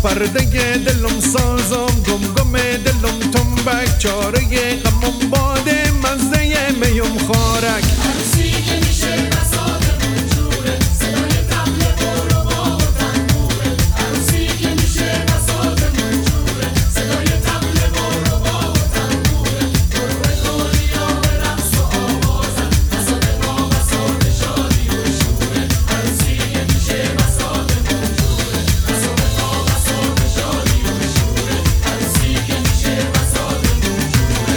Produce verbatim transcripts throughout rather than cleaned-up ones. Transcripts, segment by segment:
پرده دلم سازم، گم گم دلم تنبک، چاره غمم باده مزه میم خارک. عروسی که میشه بساطمون جوره، صدای طبل برو با و تنبوره. عروسی که میشه بساطمون جوره، صدای طبل برو با و تنبوره. گروه گلیا به رقص و آوازن، بساط ما بساط شادی و شوره. عروسی که میشه بساطمون جوره، بساط ما بساط شادی و شوره. عروسی که میشه بساطمون جوره.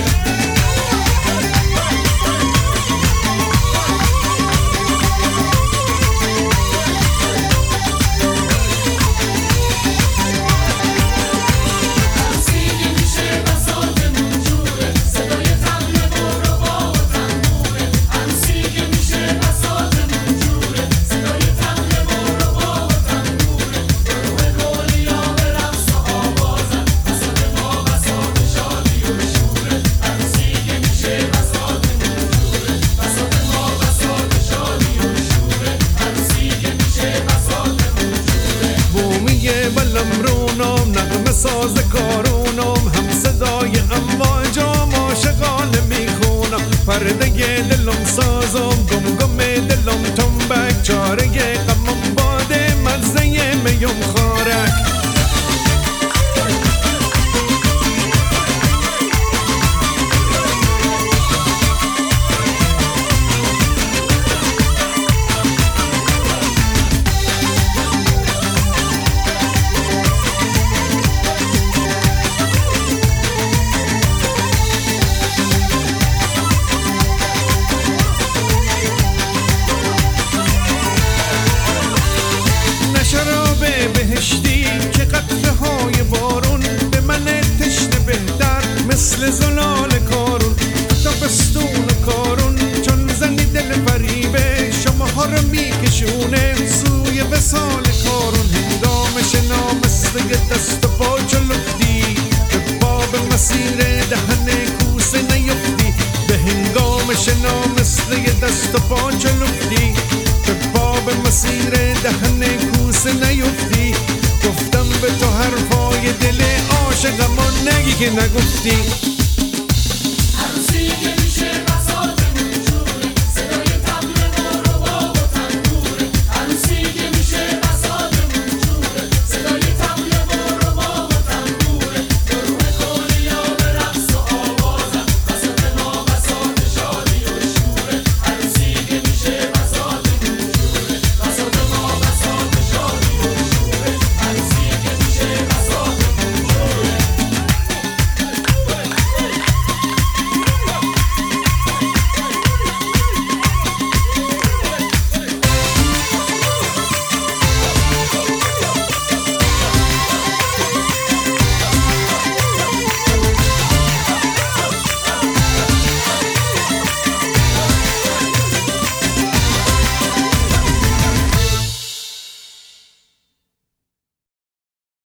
ساز کارونم هم صدای امواجم عاشقانه میخونم. پرده دلم سازم، گم گم دلم تنبک، چاره غمم باده مزه میم خارک. بهشتی که قطره های بارون به من تشنه بهتر مثل زلال کارون. تابستون کارون چون زنی دل فریبه، شماها رو میکشونه سوی وصال کارون. هنگام شنا مثل دست و پا چلفتی، به باب مسیر دهن کوسه نیفتی. به هنگام شنا مثل دست و پا چلفتی، به باب مسیر دهن کوسه نیفتی. گفتم به تو حرفای دل عاشقم و نگی که نگفتی.